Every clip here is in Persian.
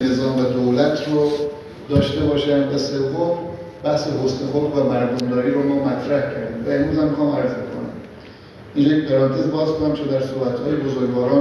نظام و دولت رو داشته باشن. و سوم بحث حسن خلق و مردمداری رو ما مطرح کردیم و امروز هم میخوام عرض کنم. اینجا یک پرانتز باز کنم چون در صحبت‌های بزرگواران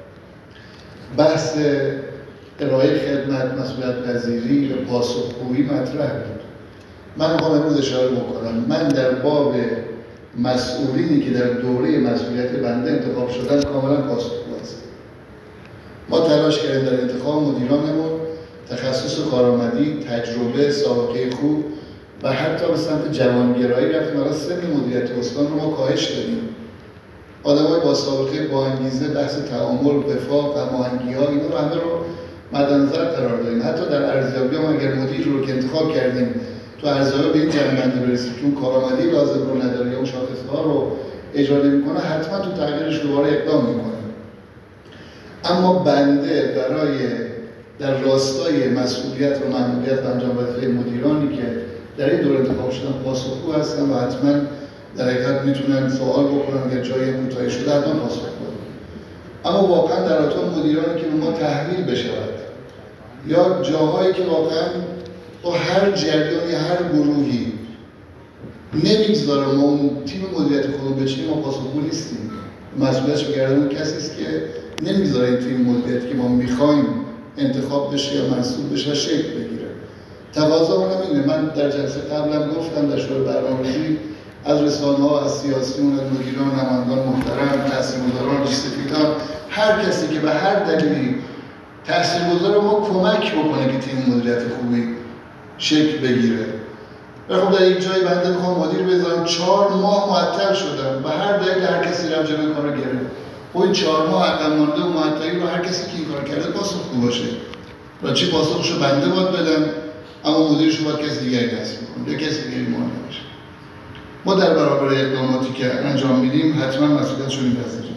بحث ارائه خدمت، مسئولیت‌پذیری و پاسخگویی مطرح بود. من میخوام امروز اشاره بکنم من در باب مسئولینی که در دوره مسئولیت بنده انتخاب شدن کاملا پاسخگو هستم. ما تلاش کردیم در انتخاب مدیرانمون تخصص کارآمدی، تجربه، سابقه خوب و حتی به سمت جوانگرایی رفتیم. حالا سن مدیریت استان رو ما کاهش دادیم. آدمای با سابقه، با انگیزه، بحث تعامل، وفاق، هماهنگی‌ها اینا رو همه رو مد نظر قرار دادیم. حتی در ارزیابی ما اگر مدیر رو که انتخاب کردیم تو ارزیابی به این جنبندی برسید که اون کارآمدی لازم رو نداره یا اون شاخص‌ها رو اجرا نمی‌کنه، حتما تو تغییرش دوباره اقدام می‌کنه. اما بنده برای در راستای مسئولیت و مأموریت و انجام وظیفه مدیرانی که در این دوره انتخاب شدن پاسخگو هستن و حتما در حقیقت میتونن سوال بکنن اگر جای کوتاهی شده حتما پاسخ بدن. اما واقعا در اتاق مدیرانی که به ما تحویل بشود یا جاهایی که واقعا با هر جریانی هر گروهی نمیگذاره ما اون تیم مدیریت خودمون بچینیم، ما پاسخگو نیستیم. مسئولیتش به گردن اون کسی است که نمیگذاره این تیم مدیریتی که ما میخوایم انتخاب بشه یا منصوب بشه و شکل بگیره. تقاضا اونم اینه. من در جلسه قبلم گفتم در شورای برنامه‌ریزی از رسانه‌ها، از سیاسیون، از مدیران، نمایندگان محترم، تاثیرگذاران، ریش‌سفیدان، هر کسی که به هر دلیلی تاثیرگذار ما کمک بکنه که تیم مدیریت خوبی شکل بگیره. خب در یک جایی بنده میخوام مدیر بذارم 4 ماه معطل شدم و هر دلیل هر کسی رفت جلوی کارو گرفت. و این 4 ماه عقب مانده و معطلی رو هر کسی که این کار کرده پاسخگو باشه. و چی پاسخشو بنده باید بدم، اما مدیرشو باید کسی دیگری تصمیم کنه یا کسی دیگری مانع باشه. ما در برابر اقداماتی که انجام میدیم حتما مسئولیتشو میپذیریم.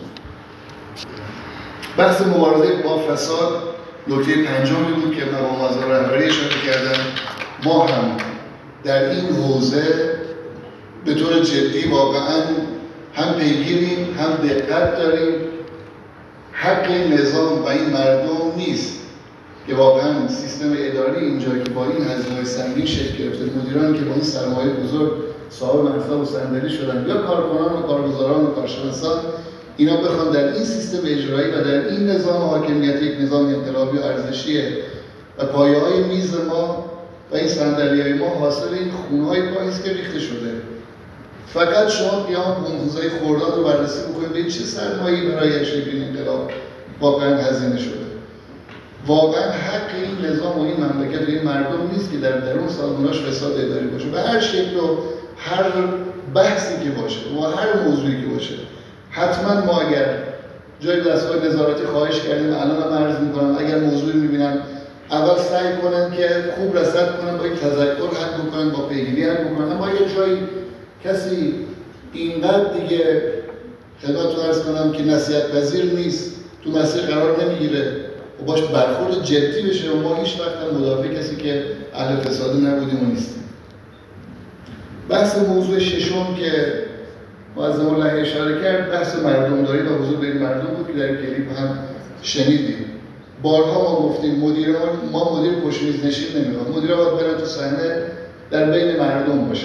بحث مبارزه با فساد نکته پنجمی بود که من با معظم رهبری اشاره کردم. ما هم در این حوزه به طور جدی واقعا هم پیگیریم، هم دقت داریم. حق این نظام و این مردم نیست که واقعا سیستم اداری اینجا که با این هزینه‌های سنگین شکل گرفته، مدیرانی که با این سرمایه بزرگ صاحب منصب و صندلی شدن یا کارکنان و کارگزاران و کارشناسان، اینا بخوان در این سیستم اجرایی و در این نظام حاکمیت، یک نظام انقلابی و ارزشیه و پایه‌های میز ما و این صندلی‌های ما حاصل این خونه‌های پاییست که ریخته شده. فقط شما بیان حوزه خرداد رو بررسی بکنید ببینید چه سرمایه‌ای برای شکل این انقلاب واقعا هزینه شده. واقعا حق این نظام و این مملکت و این مردم نیست که در درون سازمان‌هاش فساد اداری باشه و هر شکل و هر بحثی که باشه و هر موضوعی که باشه. حتما ما اگر جای دستگاه نظارتی خواهش کردیم، الان هم عرض می‌کنم اگر موضوعی می‌بینن اول سعی کنن که خوب رصد کنن، با یک تذکر حل بکنن، با پیگیری حل بکنن. اما اگر جایی کسی اینقدر دیگه خدمتتون عرض کنم که نصیحت‌پذیر نیست، تو مسیر قرار نمیگیره و باش برخورد جدی بشه و ما هیچ وقت مدافع کسی که اهل فساد نبودیم و نیستیم. بحث موضوع ششم که معظم الله اشاره کرد بحث مردمداری و حضور بین مردم بود که در کلیپ هم شنیدیم. بارها ما گفتیم ما مدیر پشت‌میز نشین نمی‌خوایم. مدیرها باید برن تو صحنه در بین مردم باشن.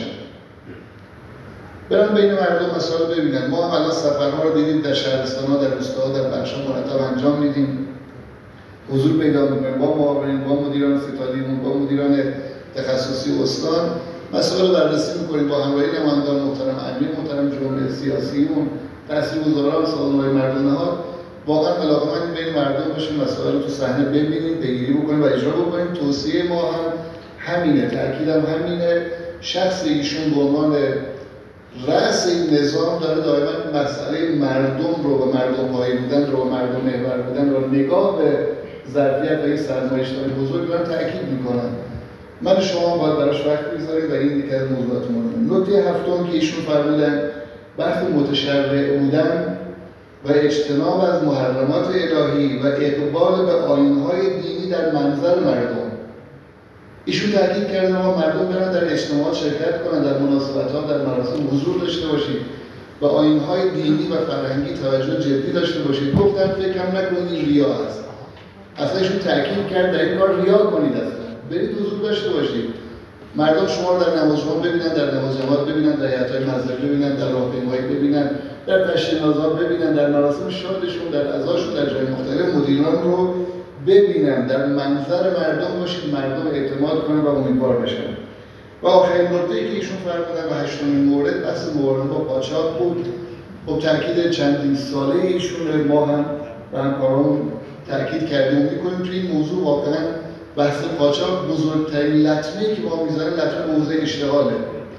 برن بین مردم مسائل ببینن. ما هم الان سفرها رو دیدیم در شهرستان‌ها، در روستاها، در بخش‌ها مرتب انجام میدیم. حضور پیدا می‌کنیم با معاونین، با مدیران ستادیمون، با مدیران تخصصی استان. مسائل رو بررسی می‌کنیم با همراهی نمایندگان محترم، امیر محترم، جمهوری سیاسیمون، تاثیرگذاران سازمان‌های مردم نهاد. واقعا علاقه‌مند بین مردم باشیم، مسائل رو تو صحنه ببینیم، پیگیری بکنیم و اجرا بکنیم. توصیه ما هم همینه، تأکیدم همینه. شخص ایشون به عنوان رأس این نظام داره دائما مسئله مردم رو و مردم پایی بودن رو و مردم محور بودن رو نگاه به ظرفیت و این سرمایه‌داری بزرگ دارن تأکید میکنن. من شما باید براش وقت بگذارید و این یکی از موضوعات مهمه. نکته هفتم که ایشون فرمودن بحث متشرع بودن و اجتناب از محرمات الهی و اقبال به آیین‌های دینی در منظر مردم. ایشون تاکید کرده ما مردم برن در اجتماعات شرکت کنن، در مناسبت‌ها، در مراسم حضور داشته باشید و آیین‌های دینی و فرهنگی توجه جدی داشته باشید. گفتن فکرم نکنید ریا است. اصلا ایشون تاکید کرد در این کار ریا کنید، اصلا برید حضور داشته باشید، مردم شما رو در نماز جمعه ببینن، در نماز جماعت ببینن، در هیئت‌های مذهبی ببینن، در راهپیمایی ببینن، در تشییع‌آذان ببینن، در مراسم شادشون، در عزاشون، در جای مختلف مدیران رو ببینن، در منظر مردم باشید، مردم اعتماد کنن و امیدوار بشن. و آخرین نکته‌ای که ایشون فرمودن و هشتمین مورد بحث مقارنه با قاچاق بود. خب تاکید چندین ساله ایشون ما هم و همکاران تاکید کردیم می‌کنیم توی این موضوع واقعاً بحث قاچاق بزرگترین لطمه‌ای که ما می‌زنیم لطمه به حوزه اشتغاله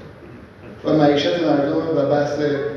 و معیشت مردم و بحث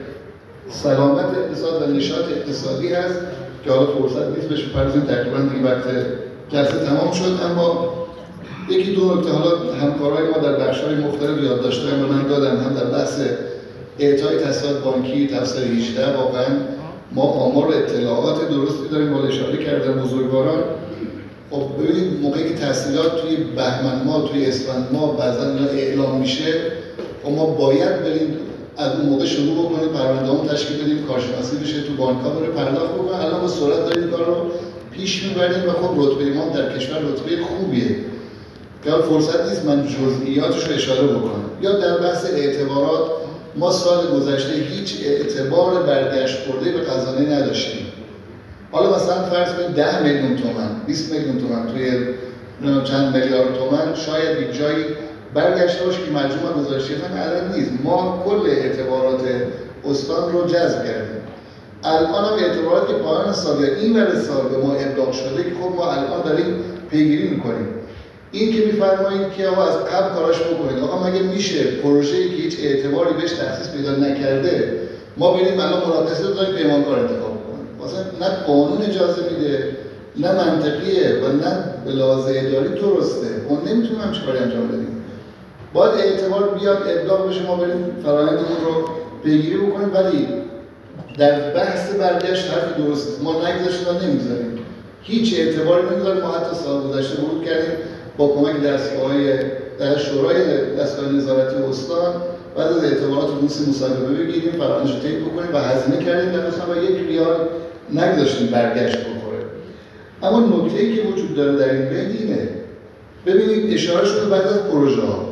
سلامت اقتصاد و نشاط اقتصادی هست که حالا فرصت نیست بهش بپردازیم، تقریباً دیگه وقت جلسه تمام شد. اما یکی دو نکته حالا همکارای ما در بخش‌های مختلف یادداشت‌های من دادن، هم در بحث اعطای تسهیلات بانکی تفسیر 18 واقعاً ما آمار و اطلاعات درستی داریم، بالا اشاره کردن بزرگواران. خب ببینید موقعی که تسهیلات توی بهمن ماه، توی اسفند ماه بعضا اعلام میشه، خب ما باید بریم از اون موقع شروع بکنیم، پرونده‌مون تشکیل بدیم، کارشناسی بشه، تو بانک‌ها بره پرداخت بکنه. الان با سرعت داریم کار رو پیش میبریم و خب رتبه ما در کشور رتبه خوبیه که فرصت نیست من جزئیاتش رو اشاره بکنم. یا در بحث اعتبارات ما سال گذشته هیچ اعتبار برگشت خورده به خزانه نداشتیم. حالا مثلا فرض کنید 10 میلیون تومان، 20 میلیون تومان توی چند میلیارد تومان شاید یک جایی برگشته باشه که مجموع گذاشته عدد نیست. ما کل اعتبارات استان رو جذب کردیم. الان هم اعتبارات که پایان سال یا این ور سال به ما ابلاغ شده که خب ما الان داریم پیگیری میکنیم. این که میفرمایید که آقا از قبل کاراش بکنید، آقا مگه میشه پروژه‌ای که هیچ اعتباری بهش تخصیص پیدا نکرده ما بریم الان مرخصی رو داریم پیمانکار انتخاب کنیم؟ واسه نه قانون اجازه میده، نه منطقیه و نه به لحاظ اداری درسته. ما نمیتونیم همچین کاری انجام بدیم. باید اعتبار بیاد ابلاغ بشه، ما بریم فرآیندمون رو پیگیری بکنیم. ولی در بحث برگشت حرفی درسته، ما نگذاشتیم و نمیذاریم، هیچ اعتباری نمیذاریم. ما حتی سال گذشته ورود کردیم با کمک دستگاه‌های در شورای دستگاه نظارتی استان، بعد از اعتبارات روسی مصاحبه بگیریم، فرآیندش رو طی بکنیم و هزینه کردیم در مثلا با 1 ریال نگذاشتیم برگشت بخوره. اما نکته‌ای که وجود داره در این بین اینه، ببینید اشاره شده بعد از پروژه‌ها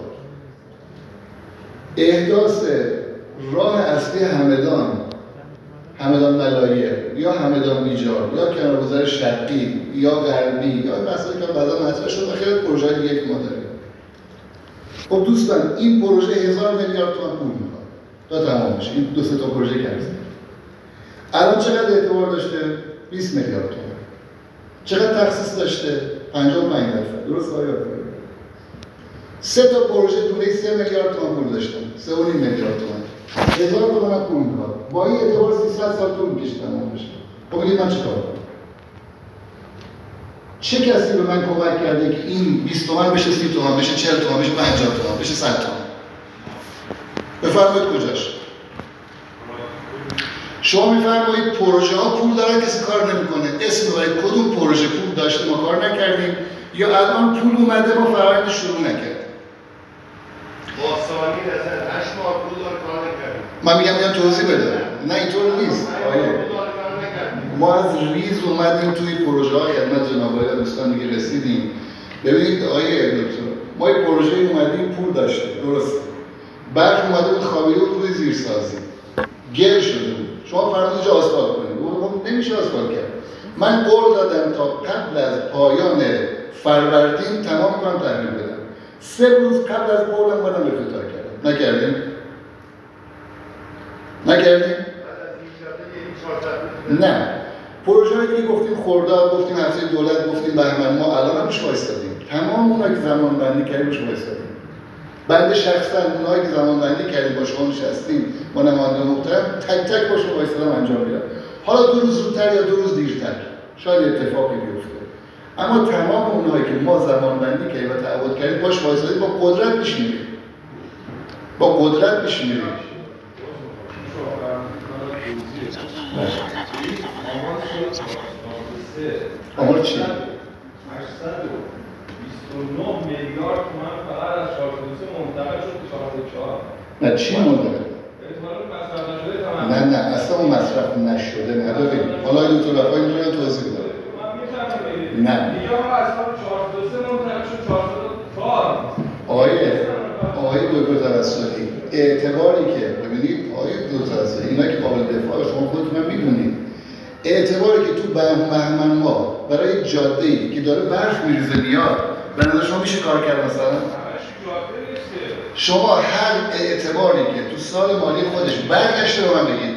احداث راه اصلی همدان ملایر یا همدان بیجار یا کنارگذار شرقی یا غربی یا بحثایی که بعضا مطرح شد و خیلی پروژه‌های دیگه که ما داریم. خب دوستان این پروژه 1000 میلیارد تومان پول میخواد تا تمام بشه. این دو سه تا پروژه که هست. الان چقدر اعتبار داشته؟ 20 میلیارد تومان. چقدر تخصیص داشته؟ 55%. درست آیا؟ 3 تا پروژه دونه 3 میلیارد تومان پول داشتن. 3.5 میلیارد تومان. 1000 تومان پول میخواد. با این اعتبار 300 سال طول می‌کشه تمام بشه. خب بگید من چیکار کنم؟ چه کسی به من کمک کرده که این 20 تومان بشه 30 تومان بشه 40 تومان بشه 50 تومان بشه 100 تومان؟ بفرمایید کجاش؟ شما میفرمایید پروژه ها پول دارن کسی کار نمیکنه. اسم ببرید کدوم پروژه پول داشته ما کار نکردیم یا الان پول اومده ما فرآیند شروع نکردیم. باستانی مثلا 8 ماه پول داره کار نکردیم. من میگم توضیح بده. نه اینطور نیست. ما از ریز اومدیم توی پروژه های خدمت جناب آقای دوستان دیگه رسیدیم. ببینید آقای دکتر، ما یه پروژه اومدیم پول داشته، درست. برق اومده بود خوابیده بود روی زیرسازی. گل شده بود. شما فرمودید اینجا آسفالت کنید. خب نمیشه آسفالت کرد. من قول دادم تا قبل از پایان فروردین تمام کنم تحویل بدم. 3 روز قبل از قولم اومدم افتتاح کردم. نکردیم؟ نه. پروژه هایی که گفتیم خرداد، گفتیم هفته دولت، گفتیم بهمن، ما الان هم روش وایسادیم. تمام اونایی که زمان بندی کردیم روش وایسادیم. بنده شخصا اونایی که زمان بندی کردیم با شما نشستیم، با نماینده محترم تک تک با شما وایسادم انجام میدم. حالا 2 روز زودتر یا 2 روز دیرتر شاید اتفاقی بیفته. اما تمام اونایی که ما زمان بندی کردیم و تعهد کردیم باش وایسادیم، با قدرت پیش میریم. با قدرت پیش میریم. آمار چی؟ 829 میلیارد تومان فقط از شارژ منتقل شد به 404. نه چی منتقل؟ نه اصلا اون مصرف نشده نداریم. حالا این دو طرفایی میتونن توضیح بدن. نه توسلی اعتباری که ببینید آقای دکتر اینا که قابل دفاع شما خودتون میدونید، اعتباری که تو بهمن ما برای جاده‌ای که داره برف میریزه میاد، به نظر شما میشه کار کرد مثلا؟ شما هر اعتباری که تو سال مالی خودش برگشته رو من بگید.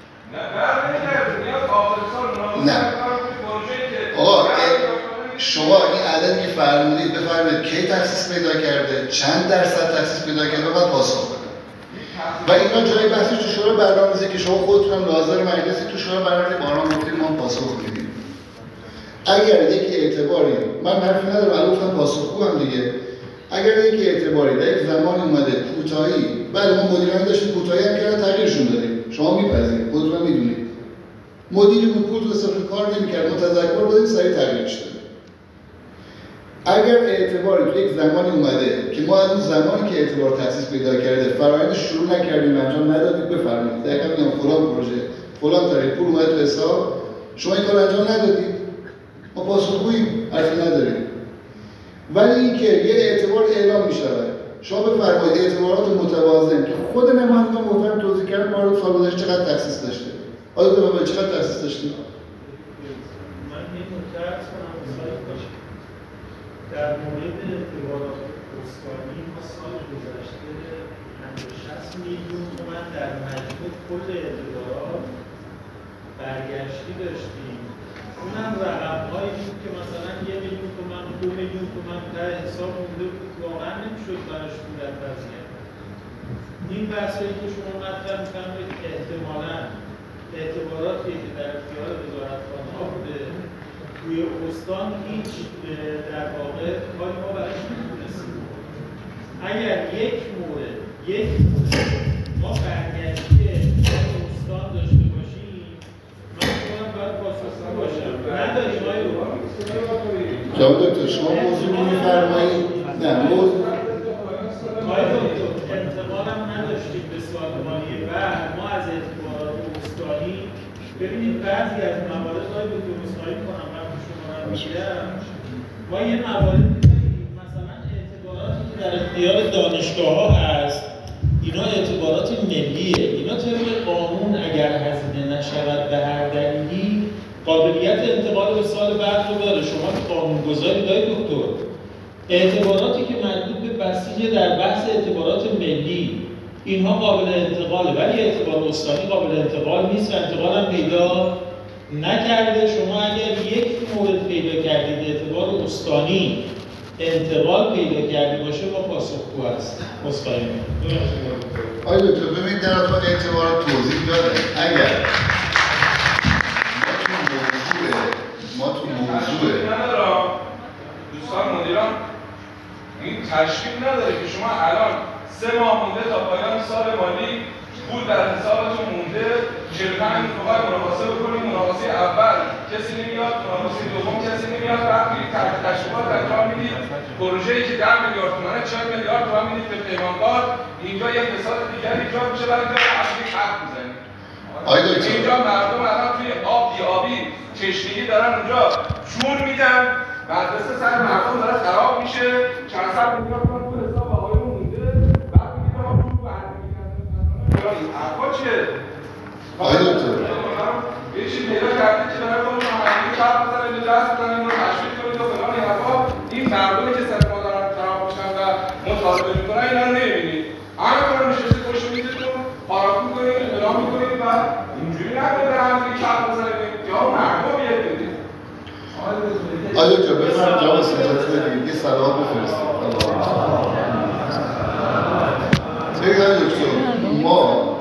نه آقا شما این عددی که فرمودید بفرمایید کی تخصیص پیدا کرده، چند درصد تخصیص پیدا کرده و بعد پاسخ بده. و اینا جای بحثش تو شورای برنامه‌ریزی که شما خودتون هم ناظر مجلسی تو شورای برنامه‌ریزی باران گفتید ما پاسخ میدیم. اگر یک اعتباری من حرفی ندارم الان گفتم پاسخگو هم دیگه، اگر یک اعتباری در یک زمان اومده کوتاهی، بله ما مدیران داشتیم کوتاهی هم کردن تغییرشون دادیم، شما میپذیرید خودتون هم میدونید مدیری بود پول تو حساب کار نمی‌کرد ما تذکر دادیم سریع تغییرش دادیم. اگر اعتباری تو یک زمانی اومده که ما از اون زمانی که اعتبار تأسیس پیدا کرده فرآیند شروع نکردیم انجام ندادید بفرمایید دقیقاً میگم فلان پروژه فلان تاریخ پول اومده تو حساب شما این کار انجام ندادید ما پاسخگوییم حرفی نداریم. ولی اینکه یه اعتبار اعلام می‌شود شما بفرمایید اعتبارات متوازن که خود نمایندگان محترم توضیح کردن ما رو سال گذشته چقدر تأسیس داشته آیا به چقدر تأسیس داشتیم؟ من این نکته عرض کنم در مورد اعتبارات استانی ما سال گذشته 60 میلیون تومان در مجموع کل اعتبارات برگشتی داشتیم. اونم رقم‌هایی بود که مثلا 1 میلیون تومان 2 میلیون تومان در حساب مونده بود واقعا نمی‌شد براش پول وضعیت. این بحثایی که شما مطرح می‌فرمایید احتمالاً اعتباراتی که در اختیار وزارتخانه‌ها بوده توی استان هیچ در واقع کاری ما براش نمی‌تونستیم. اگر یک مورد ما برگشتی استان داشته باشیم من خودم باید پاسخگو باشم نداریم آقای رو جواب دکتر شما موضوع که می‌فرمایید نه موضوع آقای دکتر انتقالم نداشتیم به سال مالی بعد ما از اعتبارات استانی ببینید بعضی از موارد های دکتر اسماعیل کنم من به شما رو میگم ما یه موارد داریم مثلا اعتباراتی که در اختیار دانشگاه ها هست اینا اعتبارات ملیه اینا طبق قانون اگر هزینه نشود به هر دلیلی قابلیت انتقال به سال بعد رو داره. شما که قانونگذاری دارید دکتر اعتباراتی که مربوط به بسیج در بحث اعتبارات ملی اینها قابل انتقاله ولی اعتبار استانی قابل انتقال نیست و انتقال هم پیدا نکرده. شما اگر یک مورد پیدا کردید اعتبار استانی انتقال پیدا کرده باشه با پاسخگو هست. مصطفی آقای دکتر ببینید در اطلاع اعتبارات توضیح داده اگر ما تو موضوع دوستان مدیران این تشکیل نداره که شما الان 3 ماه مونده تا پایان سال مالی پول در حسابتون مونده 45 فقط مناقصه بکنید مناقصه اول کسی نمیاد مناقصه دوم کسی نمیاد بعد میرید تحت تشکیلات انجام میدید پروژه‌ای که 10 میلیارد تومانه 40 میلیارد تومان میدید به پیمانکار اینجا یک فساد دیگر ایجاد میشه برای اینکه اصلی حرف میزنید. اینجا مردم الان توی آب بیابی چشمگی دارن اونجا شور میدن مدرسه سر مردم داره خراب میشه چند صد میلیارد تومان پول حساب آقایون مونده بعد میگید ما پول برمیگردن این حرفا چیه؟ آقای دکتر یه چیز پیدا کردید که داره خودمون همگی خراب بزنید و دست بزنید و تشویق کنید و فلان این حرفا این مردمی که سر ما دارن خراب میشن و مطالبه میکنن اینا رو نمیبینید همه کنم نشستی پشت میزتون پاراکو کنید اعلام میکنید و اینجوری نکنید در همگی خراب بزنید یا مردم بیاد بدید. آقای دکتر بفرمایید جواب سنجاتی بدید یه صلوات بفرستید.